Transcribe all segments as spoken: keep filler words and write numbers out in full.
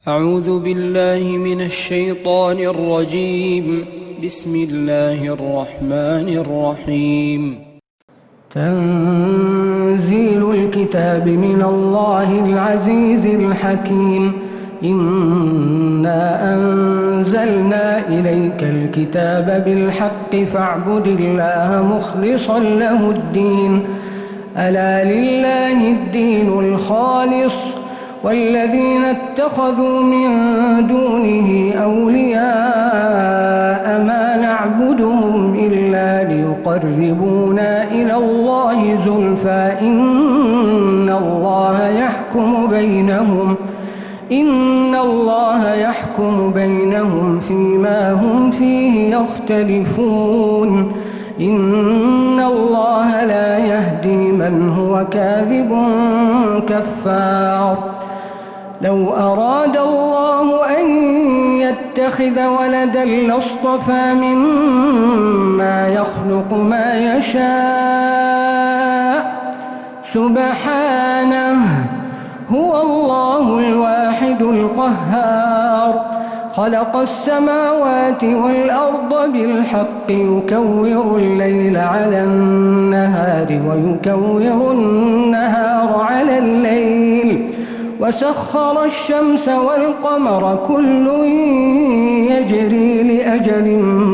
أعوذ بالله من الشيطان الرجيم. بسم الله الرحمن الرحيم. تنزيل الكتاب من الله العزيز الحكيم. إنا أنزلنا إليك الكتاب بالحق فاعبد الله مخلصا له الدين. ألا لله الدين الخالص والذين اتخذوا من دونه أولياء ما نعبدهم إلا ليقربونا إلى الله زلفى إن الله يحكم بينهم إن الله يحكم بينهم فيما هم فيه يختلفون. إن الله لا يهدي من هو كاذب كفار. لو أراد الله أن يتخذ ولدا لاصطفى مما يخلق ما يشاء سبحانه هو الله الواحد القهار. خلق السماوات والأرض بالحق يكور الليل على النهار ويكور النهار على الليل وسخر الشمس والقمر كل يجري لأجل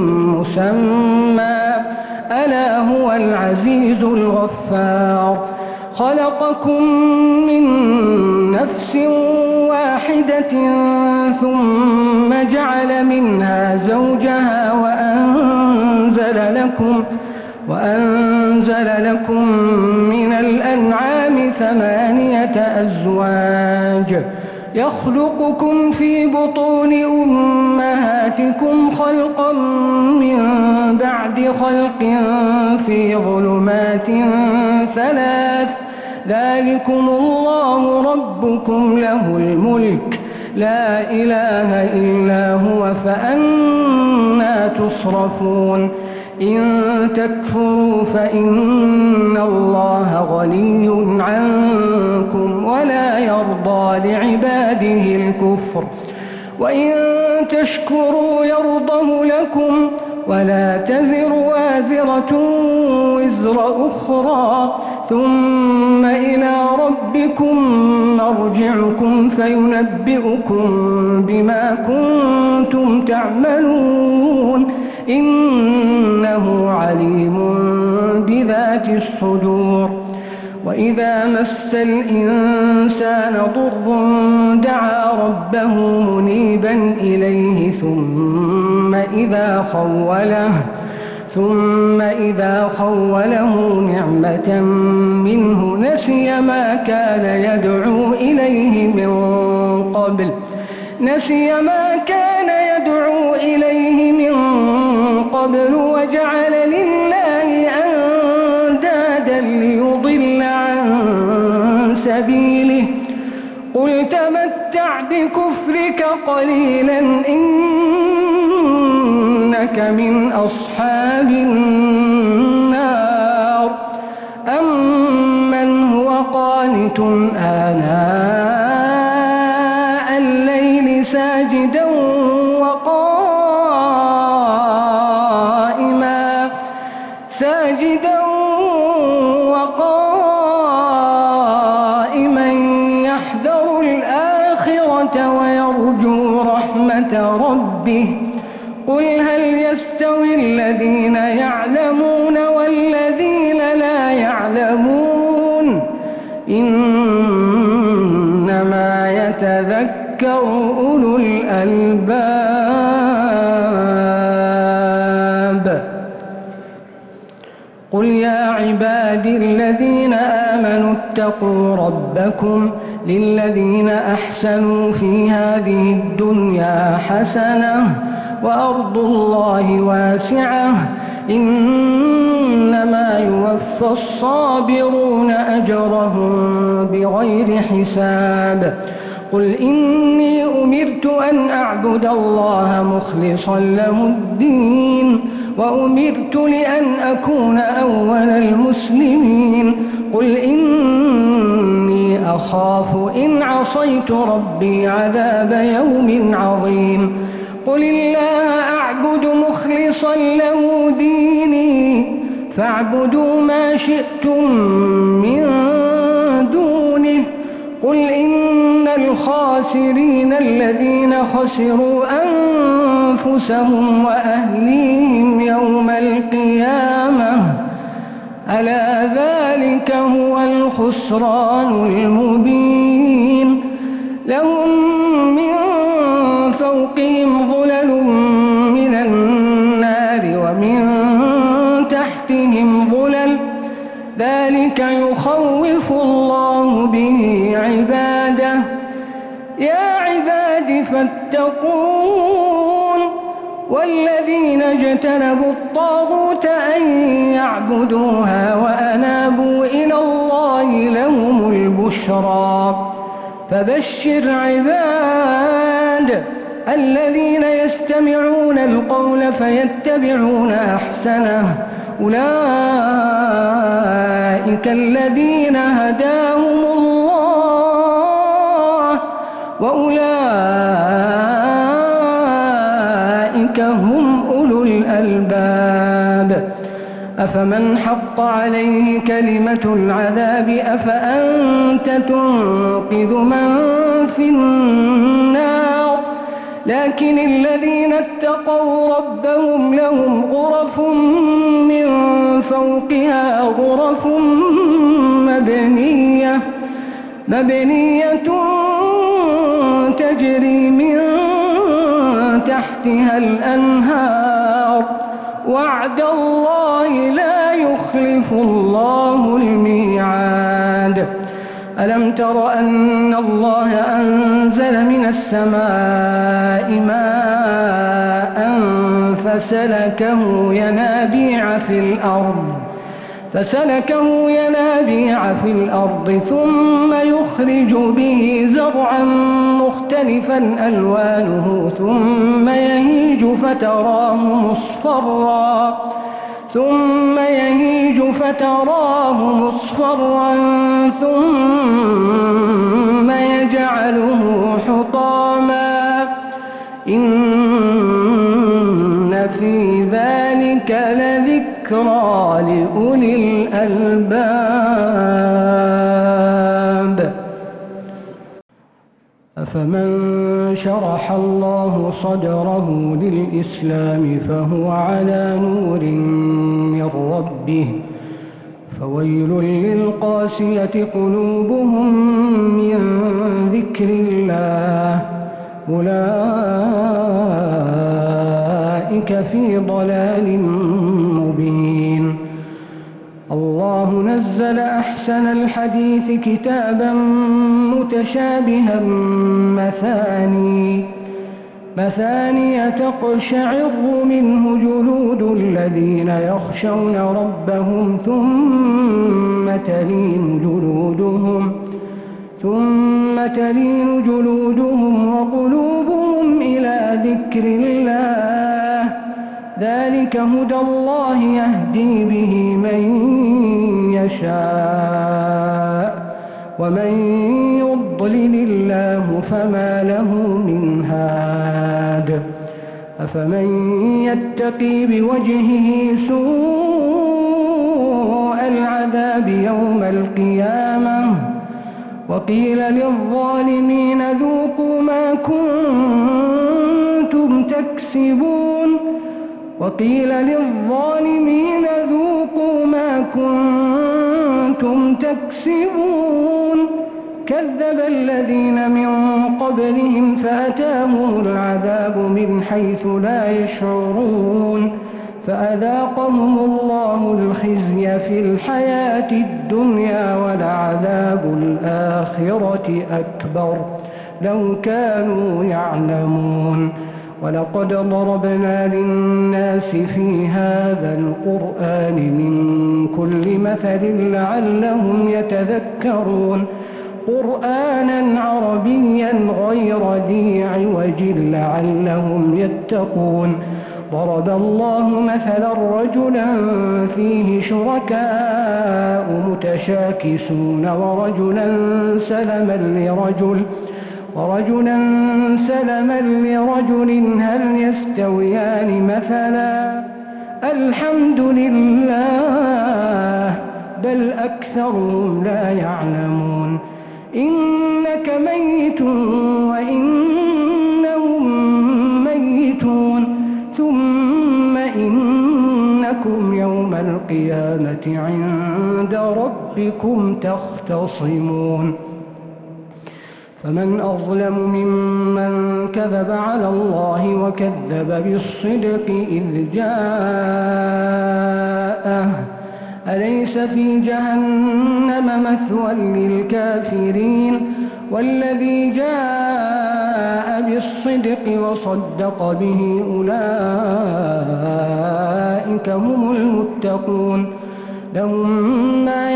مسمى ألا هو العزيز الغفار. خلقكم من نفس واحدة ثم جعل منها زوجها وأنزل لكم وأنزل لكم من الأنعام ثمانية أزواج يخلقكم في بطون أمهاتكم خلقا من بعد خلق في ظلمات ثلاث ذلكم الله ربكم له الملك لا إله إلا هو فأنى تصرفون. إن تكفروا فإن الله غني عنكم ولا يرضى لعباده الكفر وإن تشكروا يرضه لكم ولا تزر وازرة وزر أخرى ثم إلى ربكم مرجعكم فينبئكم بما كنتم تعملون إنه عليم بذات الصدور. وإذا مس الإنسان ضر دعا ربه منيبا إليه ثم إذا خوله ثم إذا خوله نعمة منه نسي ما كان يدعو إليه من قبل نسي ما كان يدعو إليه من قبل وجعل لله أندادا ليضل عن سبيله. قل تمتع بكفرك قليلا إنك من أصحاب النار. أمن هو قانت آناء الليل ساجدا وقائما ساجدا وقائما يحذر الآخرة ويرجو رحمة ربه. قل هل يستوي الذين يعلمون والذين لا يعلمون إنما يتذكر أولو الألباب. قل يا عبادي الذين آمنوا اتقوا ربكم للذين أحسنوا في هذه الدنيا حسنة وأرض الله واسعة إنما يوفى الصابرون أجرهم بغير حساب. قل إني أمرت أن أعبد الله مخلصا له الدين وأمرت لأن أكون أول المسلمين. قل إني إني أخاف إن عصيت ربي عذاب يوم عظيم قل الله أعبد مخلصا له ديني فاعبدوا ما شئتم من دونه قل إن الخاسرين الذين خسروا أنفسهم وأهليهم يوم القيامة ألا ذلك هو الخسران المبين لهم من فوقهم ظلل من النار ومن تحتهم ظلل ذلك يخوف الله به عباده يا عباد فاتقون والذين اجتنبوا الطاغوت أن يعبدوها وأنابوا إلى الله لهم البشرى فبشر عباد الذين يستمعون القول فيتبعون أحسنه أولئك الذين هداهم الله وأولئك هم أولو الألباب أفمن حق عليه كلمة العذاب أفأنت تنقذ من في النار لكن الذين اتقوا ربهم لهم غرف من فوقها غرف مبنية مبنية تجري من تحتها الأنهار وعد الله لا يخلف الله الميعاد ألم تر أن الله أنزل من السماء ماء فسلكه ينابيع في الأرض فسلكه ينابيع في الأرض ثم يخرج به زرعا مختلفا ألوانه ثم يهيج فتراه مصفرا ثم يهيج فتراه مصفرا ثم يجعله حطاما إن في ذلك لذكرى لأولي الألباب أفمن شرح الله صدره للإسلام فهو على نور من ربه فويل للقاسية قلوبهم من ذكر الله أولئك في ضلال مبين الله نزل أحسن الحديث كتابا متشابها مثاني مثاني تقشعر منه جلود الذين يخشون ربهم ثم تلين جلودهم ثم تلين جلودهم وقلوبهم إلى ذكر الله ذلك هدى الله يهدي به من يشاء ومن يضلل الله فما له من هاد أفمن يتقي بوجهه سوء العذاب يوم القيامة وقيل للظالمين ذوقوا ما كنتم تكسبون وقيل للظالمين ذوقوا ما كنتم تكسبون كذب الذين من قبلهم فأتاهم العذاب من حيث لا يشعرون فأذاقهم الله الخزي في الحياة الدنيا ولعذاب الآخرة أكبر لو كانوا يعلمون ولقد ضربنا للناس في هذا القرآن من كل مثل لعلهم يتذكرون قرآنا عربيا غير ذي عوج لعلهم يتقون ضرب الله مثلا رجلا فيه شركاء متشاكسون ورجلا سلما لرجل ورجلا سلما لرجل هل يستويان مثلا الحمد لله بل أكثرهم لا يعلمون إنك ميت وإنهم ميتون ثم إنكم يوم القيامة عند ربكم تختصمون فمن أظلم ممن كذب على الله وكذب بالصدق إذ جاءه أليس في جهنم مثوى للكافرين والذي جاء بالصدق وصدق به أولئك هم المتقون لهم ما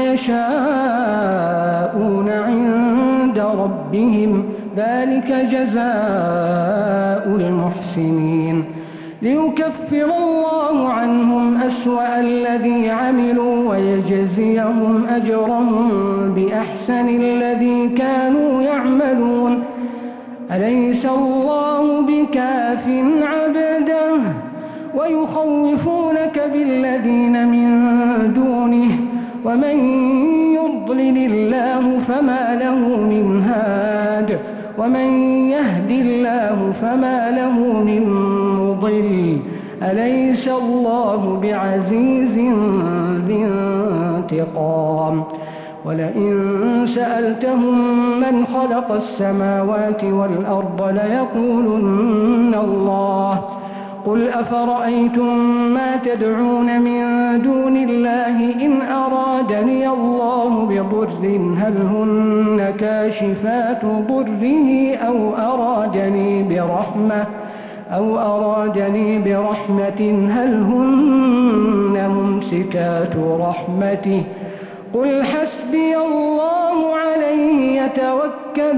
يشاءون عند ربهم ذلك جزاء المحسنين ليكفر الله عنهم أسوأ الذي عملوا ويجزيهم أجرهم بأحسن الذي كانوا يعملون أليس الله بكاف عبده ويخوفونك بالذين من دونه ومن يضلل الله فما له من هاد ومن يهد الله فما له من مضل أليس الله بعزيز ذي انتقام ولئن سألتهم من خلق السماوات والأرض ليقولن الله قل أفرأيتم ما تدعون من دون الله إن أرادني الله بضر هل هن كاشفات ضره أو أرادني برحمة أو أرادني برحمة هل هن ممسكات رحمته قل حسبي الله عليه يتوكل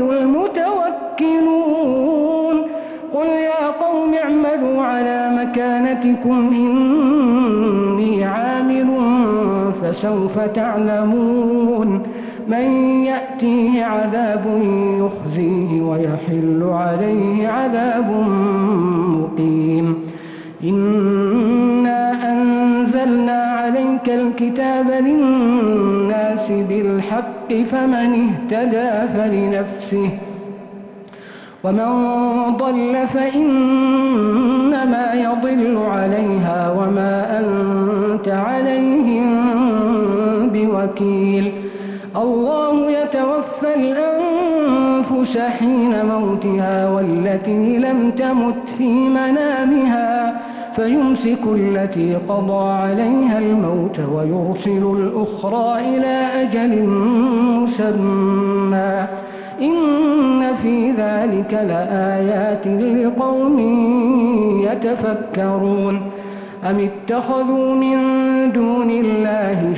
المتوكلون قل يا قوم اعملوا على مكانتكم إني عامل فسوف تعلمون من يأتيه عذاب يخزيه ويحل عليه عذاب مقيم إنا أنزلنا عليك الكتاب للناس بالحق فمن اهتدى فلنفسه ومن ضل فإنما يضل عليها وما أنت عليهم بوكيل الله يتوفى الأنفس حين موتها والتي لم تمت في منامها فيمسك التي قضى عليها الموت ويرسل الأخرى إلى أجل مسمى إن في ذلك لآيات لقوم يتفكرون أم اتخذوا من دون الله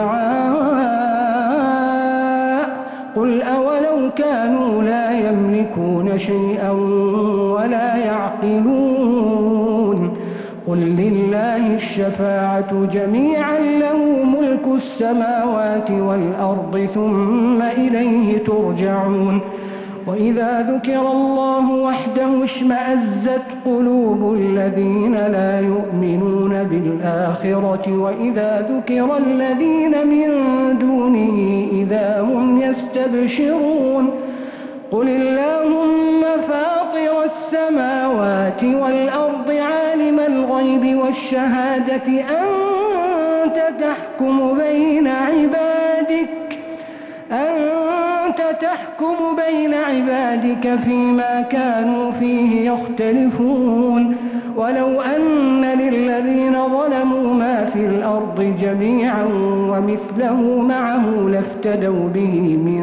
شفعاء قل أولو كانوا لا يملكون شيئا ولا يعقلون قل لله الشفاعة جميعا له ملك السماوات والأرض ثم إليه ترجعون وإذا ذكر الله وحده اشمأزت قلوب الذين لا يؤمنون بالآخرة وإذا ذكر الذين من دونه إذا هم يستبشرون قل اللهم فاطر السماوات والأرض عالم الغيب والشهادة أنت تحكم بين عبادك أنت تحكم بين عبادك فيما كانوا فيه يختلفون ولو أن للذين ظلموا ما في الأرض جميعا ومثله معه لافتدوا به من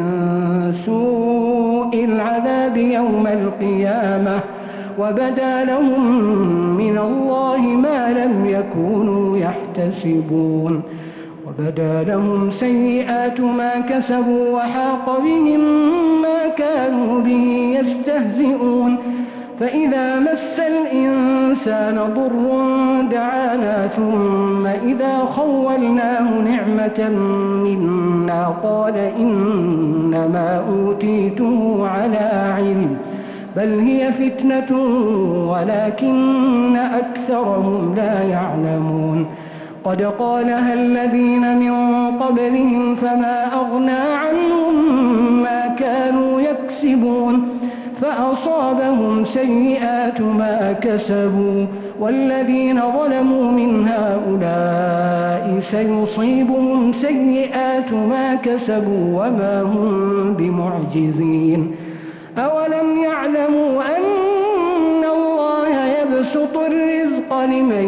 سوء العذاب يوم القيامة وبدا لهم من الله ما لم يكونوا يحتسبون وبدا لهم سيئات ما كسبوا وحاق بهم ما كانوا به يستهزئون فإذا مس الإنسان الإنسان ضر دعانا ثم إذا خولناه نعمة منا قال إنما أوتيته على علم بل هي فتنة ولكن أكثرهم لا يعلمون قد قالها الذين من قبلهم فما أغنى عنهم ما كانوا يكسبون فأصابهم سيئات ما كسبوا والذين ظلموا من هؤلاء سيصيبهم سيئات ما كسبوا وما هم بمعجزين أولم يعلموا أن الله يبسط الرزق لمن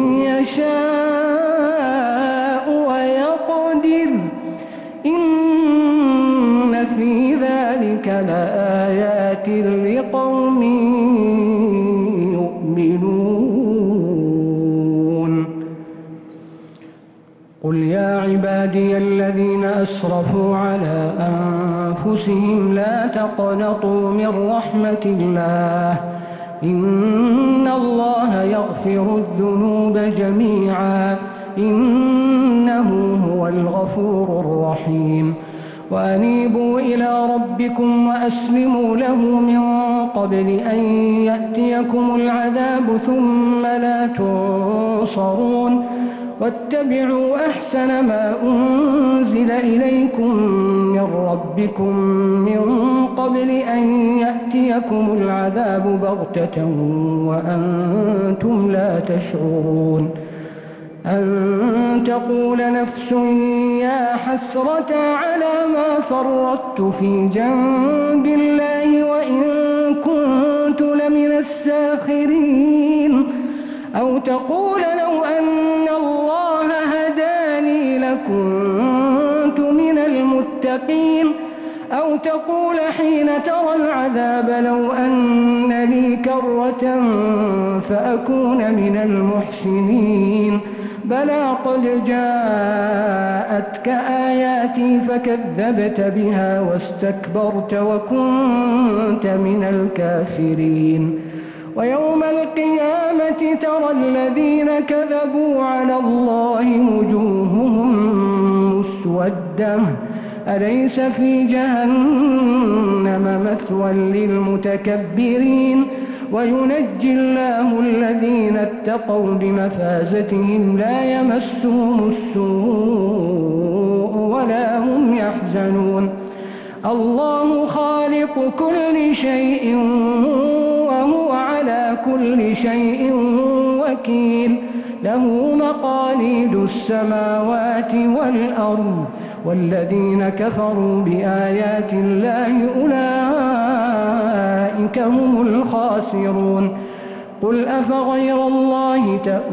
يشاء ويقدر إن في ذلك لآيات لقوم يؤمنون قل يا عبادي الذين أسرفوا على أنفسهم لا تقنطوا من رحمة الله إن الله يغفر الذنوب جميعا إنه هو الغفور الرحيم وأنيبوا إلى ربكم وأسلموا له من قبل أن يأتيكم العذاب ثم لا تنصرون واتبعوا أحسن ما أنزل إليكم من ربكم من قبل أن يأتيكم العذاب بغتة وأنتم لا تشعرون أن تقول نفس يا حسرة على ما فرطت في جنب الله وإن كنت لمن الساخرين أو تقول لو أن الله هداني لكنت من المتقين أو تقول حين ترى العذاب لو أن لي كرة فأكون من المحسنين بلى قد جاءتك آياتي فكذبت بها واستكبرت وكنت من الكافرين ويوم القيامة ترى الذين كذبوا على الله وجوههم مسودة أليس في جهنم مثوى للمتكبرين وينجي الله الذين اتقوا بمفازتهم لا يمسهم السوء ولا هم يحزنون الله خالق كل شيء وهو على كل شيء وكيل له مقاليد السماوات والأرض والذين كفروا بآيات الله أولئك هم الخاسرون قل أفغير الله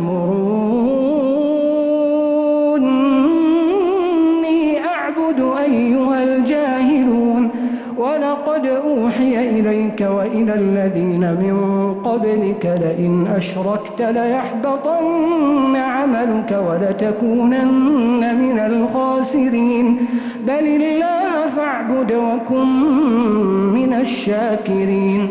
تأمروني أعبد أيها الجاهلون ولقد أوحي إليك وإلى الذين من قبلك لئن أشركت ليحبطن عملك ولتكونن من الخاسرين بل الله فاعبد وكن من الشاكرين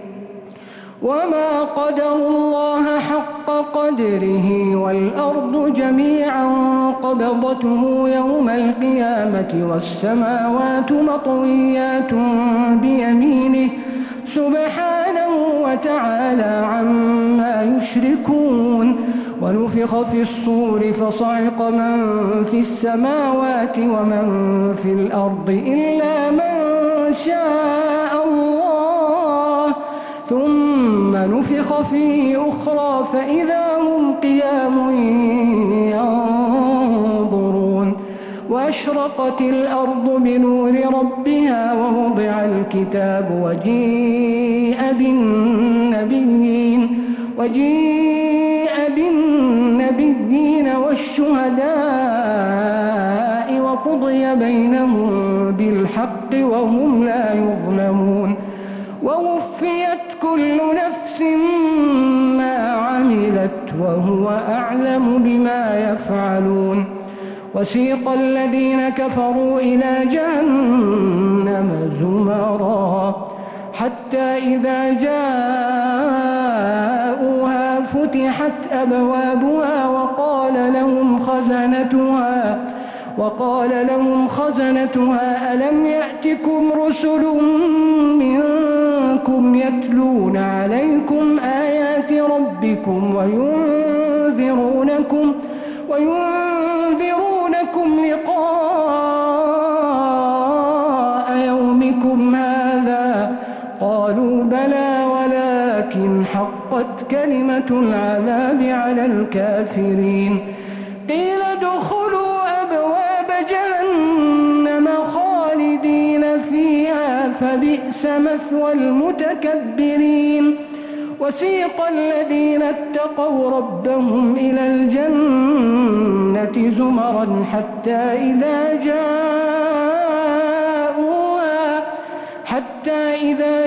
وما قدروا الله حق قدره والأرض جميعا قبضته يوم القيامة والسماوات مطويات بيمينه سبحانه وتعالى عما يشركون ونفخ في الصور فصعق من في السماوات ومن في الأرض إلا من شاء الله ثم نفخ فيه أخرى فإذا هم قيام ينظرون وأشرقت الأرض بنور ربها ووضع الكتاب وجيء بالنبيين وجيء بالنبيين والشهداء وقضي بينهم بالحق وهم لا يظلمون ووفيت كل نفس ما عملت وهو أعلم بما يفعلون وسيق الذين كفروا إلى جهنم زمرا حتى إذا جاءوها وفتحت أبوابها وقال لهم خزنتها وقال لهم خزنتها ألم يأتكم رسل منكم يتلون عليكم آيات ربكم وينذرونكم وينذرونكم لقاء يومكم هذا؟ قالوا بلى ولكن حقت كلمة العذاب على الكافرين. قيل ادخلوا أبواب جهنم خالدين فيها فبئس مثوى المتكبرين. وسيق الذين اتقوا ربهم إلى الجنة زمرا حتى إذا جاءوها حتى إذا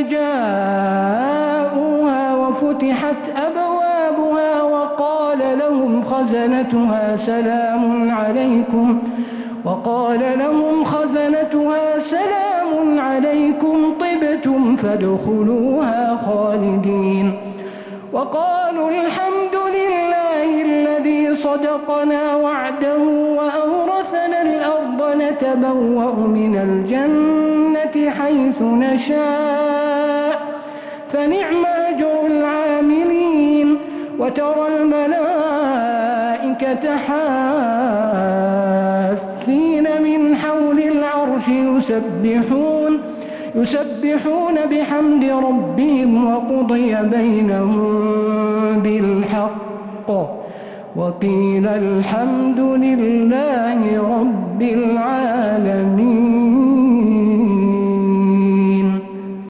جاءوها وفتحت أبوابها وقال لهم خزنتها سلام عليكم وقال لهم خزنتها سلام عليكم طبتم فادخلوها خالدين. وقالوا الحمد لله الذي صدقنا وعده وأورثنا الأرض نتبوأ من الجنة حيث نشاء فنعم أجر العاملين. وترى الملائكة حافين من حول العرش يسبحون يسبحون بحمد ربهم وقضي بينهم بالحق وقيل الحمد لله رب العالمين.